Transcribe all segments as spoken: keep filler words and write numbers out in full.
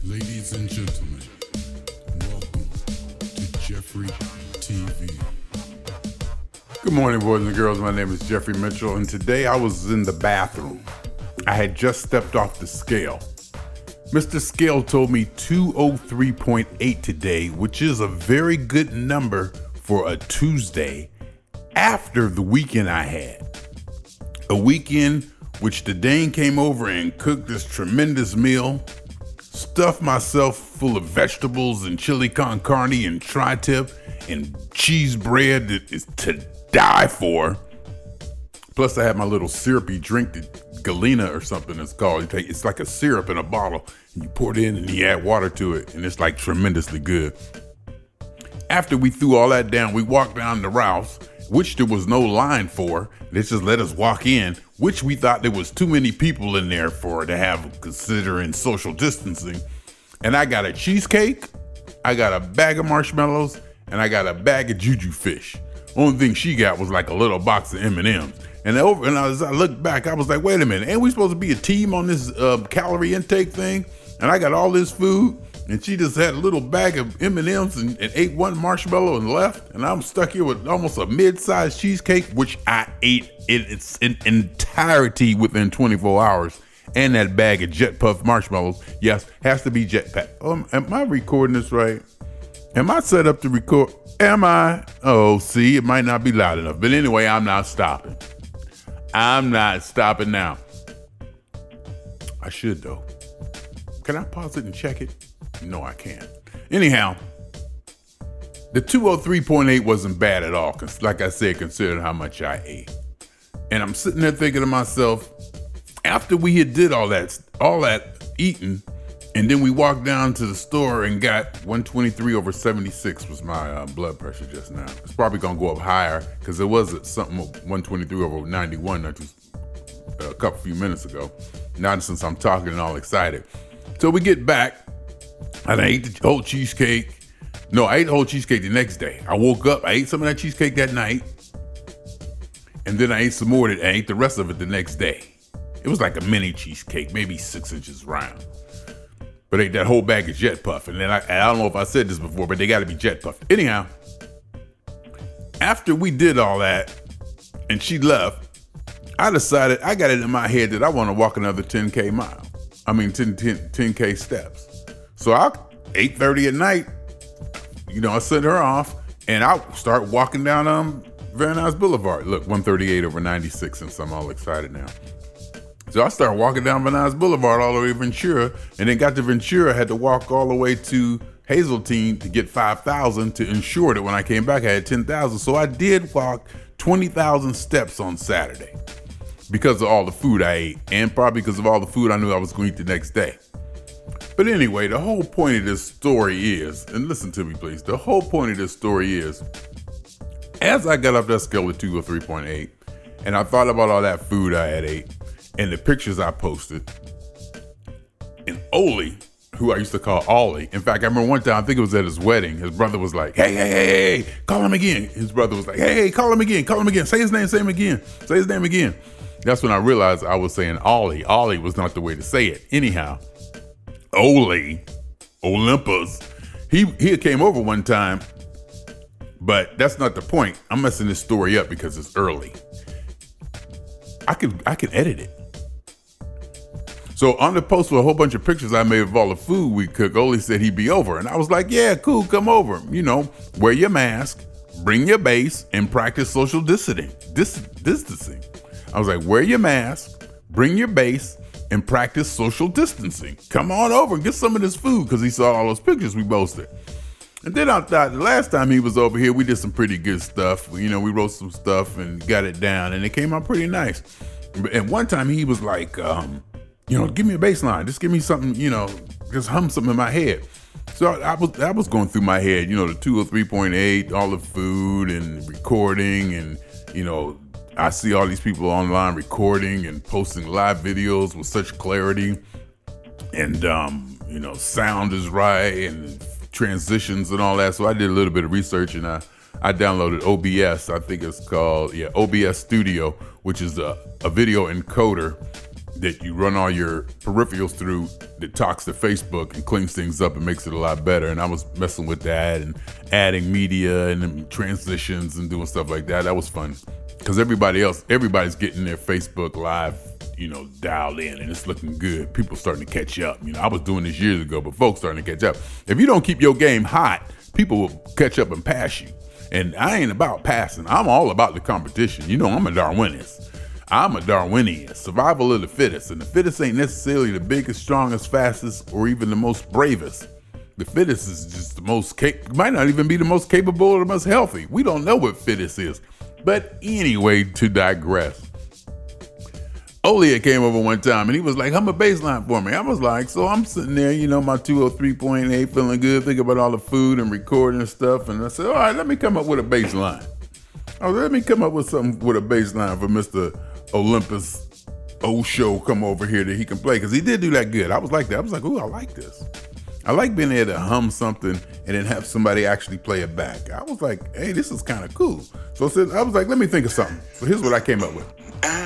Ladies and gentlemen, welcome to Jeffrey T V. Good morning, boys and girls. My name is Jeffrey Mitchell, and today I was in the bathroom. I had just stepped off the scale. Mister Scale told me two oh three point eight today, which is a very good number for a Tuesday after the weekend I had. A weekend which the Dane came over and cooked this tremendous meal, stuffed myself full of vegetables and chili con carne and tri-tip and cheese bread that is to die for. Plus I had my little syrupy drink, that Galena or something it's called. You take, it's like a syrup in a bottle, and you pour it in and you add water to it, and it's like tremendously good. After we threw all that down, we walked down to Ralph's, which there was no line for. They just let us walk in, which we thought there was too many people in there for to have, considering social distancing. And I got a cheesecake, I got a bag of marshmallows, and I got a bag of juju fish. Only thing she got was like a little box of M and M's. And over, and as I looked back, I was like, wait a minute, ain't we supposed to be a team on this uh, calorie intake thing? And I got all this food, and she just had a little bag of M and M's and, and ate one marshmallow and left. And I'm stuck here with almost a mid-sized cheesecake, which I ate in its in entirety within twenty-four hours. And that bag of Jet Puff marshmallows. Yes, has to be Jet Pack. Um, am I recording this right? Am I set up to record? Am I? Oh, see, it might not be loud enough. But anyway, I'm not stopping. I'm not stopping now. I should, though. Can I pause it and check it? No, I can't. Anyhow, the two oh three point eight wasn't bad at all, because like I said, considering how much I ate. And I'm sitting there thinking to myself, after we had did all that, all that eating, and then we walked down to the store and got one twenty-three over seventy-six was my uh, blood pressure just now. It's probably going to go up higher because it was at something one twenty-three over ninety-one not just a couple few minutes ago. Not since I'm talking and all excited. So we get back, and I ate the whole cheesecake. No, I ate the whole cheesecake the next day. I woke up, I ate some of that cheesecake that night, and then I ate some more, and I ate the rest of it the next day. It was like a mini cheesecake, maybe six inches round. But I ate that whole bag of Jet Puff, and then I, I don't know if I said this before, but they got to be Jet Puffed. Anyhow, after we did all that, and she left, I decided, I got it in my head that I want to walk another ten K mile. I mean, ten, ten, ten K steps. So I, eight thirty at night, you know, I sent her off, and I start walking down um, Van Nuys Boulevard. Look, one thirty-eight over ninety-six, since I'm all excited now. So I started walking down Van Nuys Boulevard all the way to Ventura, and then got to Ventura, had to walk all the way to Hazeltine to get five thousand to ensure that when I came back, I had ten thousand. So I did walk twenty thousand steps on Saturday because of all the food I ate, and probably because of all the food I knew I was going to eat the next day. But anyway, the whole point of this story is, and listen to me please, the whole point of this story is, as I got up that scale with two oh three point eight, and I thought about all that food I had ate, and the pictures I posted, and Oli, who I used to call Ollie. In fact, I remember one time, I think it was at his wedding, his brother was like, hey, hey, hey, hey, call him again. His brother was like, hey, hey, call him again, call him again. Say his name, say him again. Say his name again. That's when I realized I was saying Ollie. Ollie was not the way to say it. Anyhow, Oli, Olympus, he, he came over one time, but that's not the point. I'm messing this story up because it's early. I could I could edit it. So on the post with a whole bunch of pictures I made of all the food we cook, Oli said he'd be over. And I was like, yeah, cool, come over. You know, wear your mask, bring your base, and practice social distancing. Dis- distancing. I was like, wear your mask, bring your base, and practice social distancing. Come on over and get some of this food, because he saw all those pictures we posted. And then I thought the last time he was over here, we did some pretty good stuff. You know, we wrote some stuff and got it down, and it came out pretty nice. And one time he was like, um, you know, give me a bass line. Just give me something, you know, just hum something in my head. So I, I was I was going through my head, you know, the two oh three point eight, all the food and recording, and, you know, I see all these people online recording and posting live videos with such clarity, and, um, you know, sound is right, and transitions and all that. So I did a little bit of research, and I, I downloaded O B S. I think it's called, yeah, O B S Studio, which is a, a video encoder that you run all your peripherals through that talks to Facebook and cleans things up and makes it a lot better. And I was messing with that and adding media and then transitions and doing stuff like that. That was fun because everybody else, everybody's getting their Facebook Live, you know, dialed in and it's looking good. People starting to catch up. You know, I was doing this years ago, but folks starting to catch up. If you don't keep your game hot, people will catch up and pass you. And I ain't about passing. I'm all about the competition. You know, I'm a Darwinist. I'm a Darwinian, survival of the fittest. And the fittest ain't necessarily the biggest, strongest, fastest, or even the most bravest. The fittest is just the most, cap- might not even be the most capable or the most healthy. We don't know what fittest is. But anyway, to digress. Olia came over one time and he was like, hum a bass line for me. I was like, so I'm sitting there, you know, my two oh three point eight, feeling good, thinking about all the food and recording and stuff. And I said, all right, let me come up with a bass line. Oh, let me come up with something with a bass line for Mister Olympus Osho come over here that he can play, because he did do that good. I was like that. I was like, ooh, I like this. I like being able to hum something and then have somebody actually play it back. I was like, hey, this is kind of cool. So I, said, I was like, let me think of something. So here's what I came up with.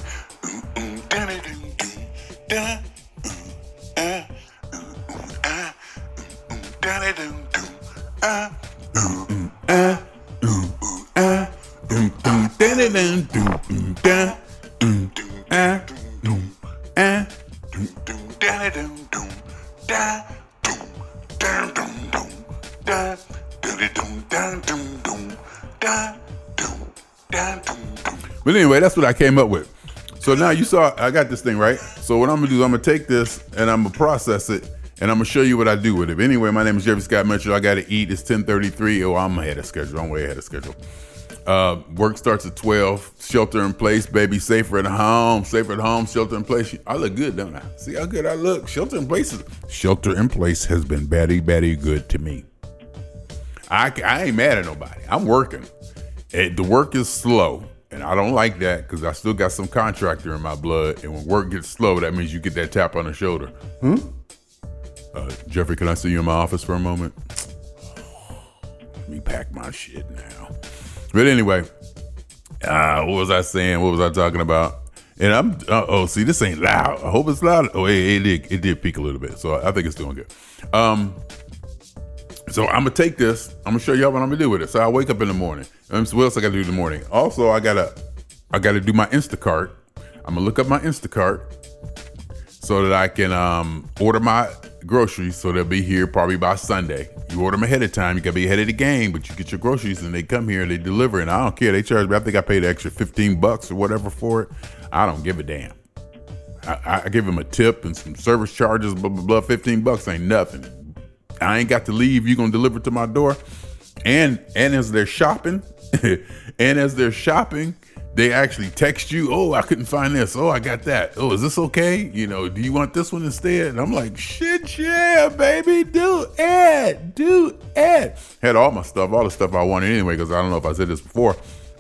But anyway, that's what I came up with. So now you saw I got this thing, right? So what I'm gonna do is I'm gonna take this and I'm gonna process it and I'm gonna show you what I do with it. But anyway, my name is Jeffrey Scott Mitchell. I gotta eat. It's ten thirty-three. Oh, I'm ahead of schedule. I'm way ahead of schedule. Uh, work starts at twelve. Shelter in place, baby. Safer at home. Safer at home. Shelter in place. I look good, don't I? See how good I look? Shelter in place. Is, shelter in place has been very, very good to me. I, I ain't mad at nobody. I'm working. It, the work is slow. And I don't like that because I still got some contractor in my blood. And when work gets slow, that means you get that tap on the shoulder. Hmm? Uh, Jeffrey, can I see you in my office for a moment? Let me pack my shit now. But anyway, uh, what was I saying? What was I talking about? And I'm, uh, oh, see, this ain't loud. I hope it's loud. Oh, it, it did, it did peak a little bit. So I think it's doing good. Um, So I'm gonna take this. I'm gonna show y'all what I'm gonna do with it. So I wake up in the morning. Um, so what else I gotta do in the morning? Also, I gotta, I gotta do my Instacart. I'm gonna look up my Instacart so that I can um, order my groceries. So they'll be here probably by Sunday. You order them ahead of time. You gotta be ahead of the game, but you get your groceries and they come here and they deliver. And I don't care. They charge me. I think I paid an extra fifteen bucks or whatever for it. I don't give a damn. I, I give them a tip and some service charges. Blah blah blah. fifteen bucks ain't nothing. I ain't got to leave. You gonna deliver to my door. And and as they're shopping, and as they're shopping, they actually text you, oh, I couldn't find this. Oh, I got that. Oh, is this okay? You know, do you want this one instead? And I'm like, shit, yeah, baby, do it, do it. Had all my stuff, all the stuff I wanted anyway, because I don't know if I said this before,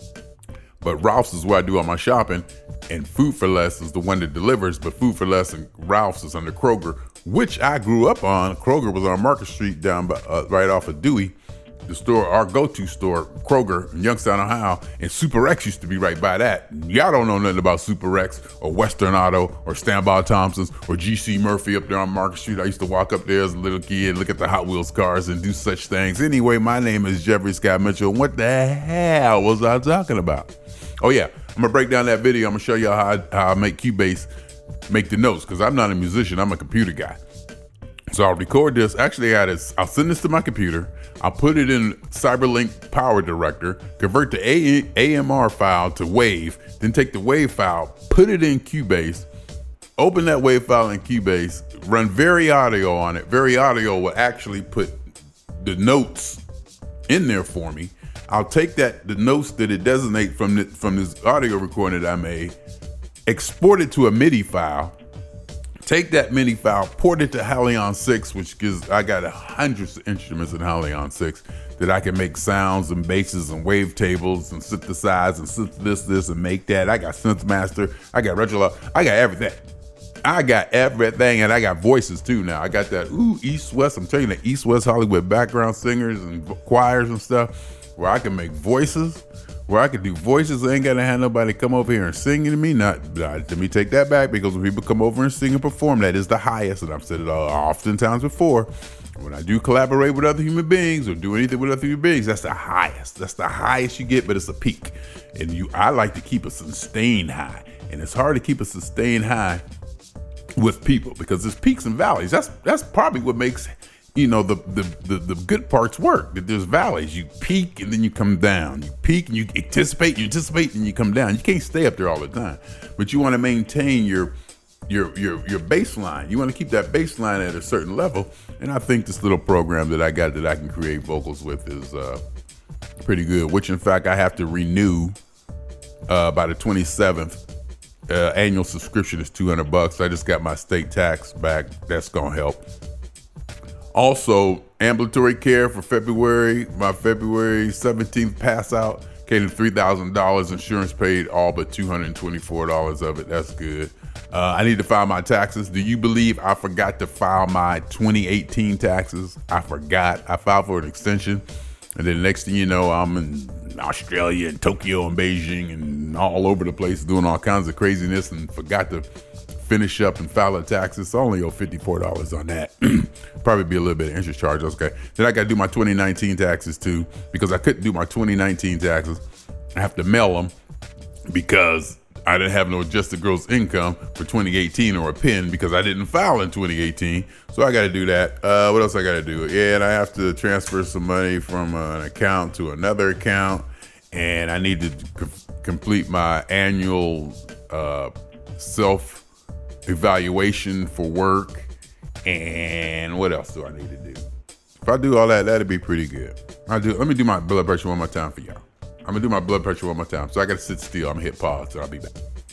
but Ralph's is where I do all my shopping, and Food for Less is the one that delivers, but Food for Less and Ralph's is under Kroger, which I grew up on. Kroger was on Market Street down by, uh, right off of Dewey. The store, our go-to store, Kroger in Youngstown, Ohio, and Super X used to be right by that. Y'all don't know nothing about Super X or Western Auto or Stanbaugh Thompson's or G C Murphy up there on Market Street. I used to walk up there as a little kid, look at the Hot Wheels cars and do such things. Anyway, my name is Jeffrey Scott Mitchell. What the hell was I talking about? Oh yeah, I'm gonna break down that video. I'm gonna show y'all how I, how I make Cubase make the notes, because I'm not a musician, I'm a computer guy. So I'll record this. Actually, I gotta, I'll send this to my computer. I'll put it in CyberLink Power Director, convert the A- AMR file to WAV, then take the WAV file, put it in Cubase, open that WAV file in Cubase, run Very Audio on it. Very Audio will actually put the notes in there for me. I'll take that, the notes that it designates from the, from this audio recording that I made, export it to a MIDI file, take that MIDI file, port it to Halion six, which gives, I got hundreds of instruments in Halion six that I can make sounds and basses and wavetables and synthesize and synth this, this, and make that. I got Synthmaster, I got Retro, I got everything. I got everything, and I got voices too now. I got that, ooh, East West, I'm telling you, the East West Hollywood background singers and choirs and stuff. where I can make voices, where I can do voices. I ain't got to have nobody come over here and sing to me. Not, not let me take that back, because when people come over and sing and perform, that is the highest. And I've said it uh, oftentimes before. When I do collaborate with other human beings or do anything with other human beings, that's the highest. That's the highest you get, but it's a peak. And you, I like to keep a sustained high. And it's hard to keep a sustained high with people, because there's peaks and valleys. That's that's probably what makes, you know, the the the, the good parts work. That there's valleys. You peak and then you come down. You peak and you anticipate, you anticipate and you come down. You can't stay up there all the time, but you want to maintain your your your your baseline. You want to keep that baseline at a certain level. And I think this little program that I got that I can create vocals with is uh, pretty good. Which, in fact, I have to renew uh, by the twenty-seventh. Uh, annual subscription is two hundred bucks. I just got my state tax back. That's gonna help. Also, ambulatory care for February. My February seventeenth pass out came to three thousand dollars. Insurance paid all but two hundred twenty-four dollars of it. That's good. Uh, I need to file my taxes. Do you believe I forgot to file my twenty eighteen taxes? I forgot. I filed for an extension. And then the next thing you know, I'm in Australia and Tokyo and Beijing and all over the place doing all kinds of craziness, and forgot to finish up and file the taxes. So I only owe fifty-four dollars on that. Probably be a little bit of interest charge. Okay. Then I got to do my twenty nineteen taxes too, because I couldn't do my twenty nineteen taxes. I have to mail them because I didn't have no adjusted gross income for twenty eighteen or a P I N, because I didn't file in twenty eighteen. So I got to do that. Uh, what else I got to do? Yeah, and I have to transfer some money from an account to another account. And I need to c- complete my annual uh, self-evaluation for work. And what else do I need to do? If I do all that, that'd be pretty good. I do. Let me do my blood pressure one more time for y'all. I'm gonna do my blood pressure one more time. So I gotta sit still. I'm gonna hit pause, so I'll be back.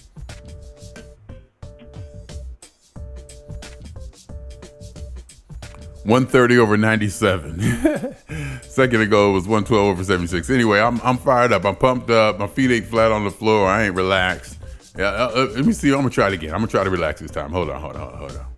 one thirty over ninety-seven. Second ago it was one twelve over seventy-six. Anyway, I'm I'm fired up. I'm pumped up. My feet ain't flat on the floor. I ain't relaxed. Yeah, uh, uh, let me see. I'm gonna try it again. I'm gonna try to relax this time. Hold on, hold on, hold on.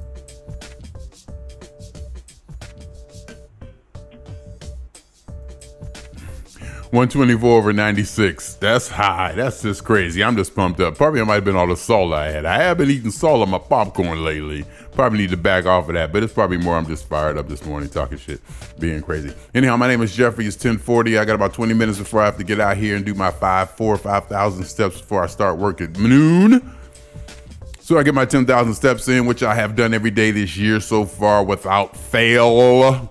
one twenty-four over ninety-six. That's high. That's just crazy. I'm just pumped up. Probably it might have been all the salt I had. I have been eating salt on my popcorn lately. Probably need to back off of that, but it's probably more I'm just fired up this morning talking shit, being crazy. Anyhow, my name is Jeffrey. It's ten forty. I got about twenty minutes before I have to get out here and do my five, four or five thousand steps before I start work at noon. So I get my ten thousand steps in, which I have done every day this year so far without fail.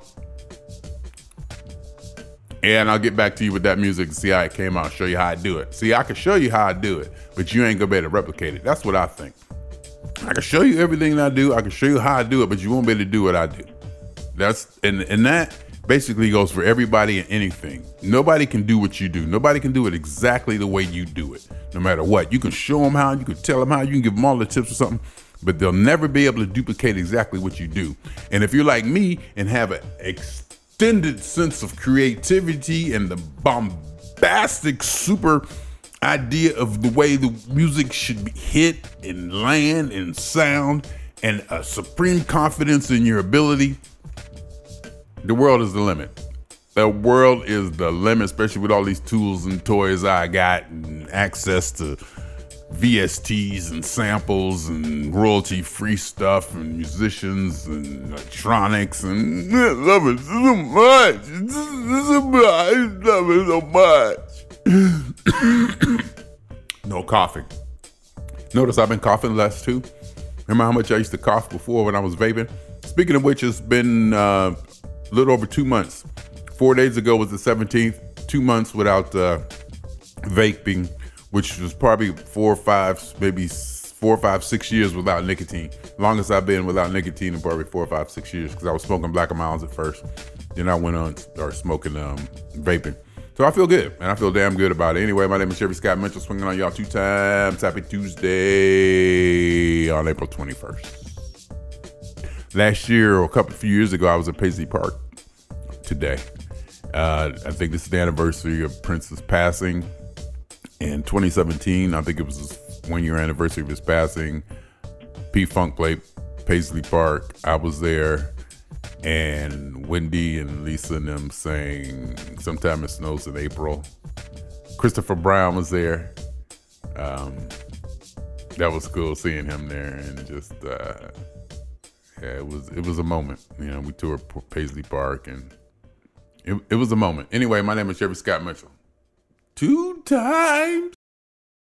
And I'll get back to you with that music and see how it came out, show you how I do it. See, I can show you how I do it, but you ain't gonna be able to replicate it. That's what I think. I can show you everything that I do. I can show you how I do it, but you won't be able to do what I do. That's and, and that basically goes for everybody and anything. Nobody can do what you do. Nobody can do it exactly the way you do it, no matter what. You can show them how, you can tell them how, you can give them all the tips or something, but they'll never be able to duplicate exactly what you do. And if you're like me and have an ex- extended sense of creativity and the bombastic super idea of the way the music should be hit and land and sound, and a supreme confidence in your ability, the world is the limit. The world is the limit, especially with all these tools and toys I got and access to V S Ts and samples and royalty-free stuff and musicians and electronics, and I love it so much. It's so much. I love it so much. No coughing. Notice I've been coughing less too. Remember how much I used to cough before when I was vaping? Speaking of which, it's been uh, a little over two months. Four days ago was the seventeenth. Two months without uh, vaping, which was probably four or five, maybe four or five, six years without nicotine. Longest I've been without nicotine in probably four or five, six years, because I was smoking Black and Milds at first. Then I went on and started smoking um, vaping. So I feel good, and I feel damn good about it. Anyway, my name is Jeffrey Scott Mitchell, swinging on y'all two times. Happy Tuesday on April twenty-first. Last year, or a couple, few years ago, I was at Paisley Park today. Uh, I think this is the anniversary of Prince's passing. In twenty seventeen, I think it was his one-year anniversary of his passing. P-Funk played Paisley Park. I was there. and Wendy and Lisa and them sang Sometime It Snows in April. Christopher Brown was there. Um, that was cool seeing him there, and just uh, yeah, it was it was a moment. You know, we toured Paisley Park, and it, it was a moment. Anyway, my name is Jeffrey Scott Mitchell. Two times.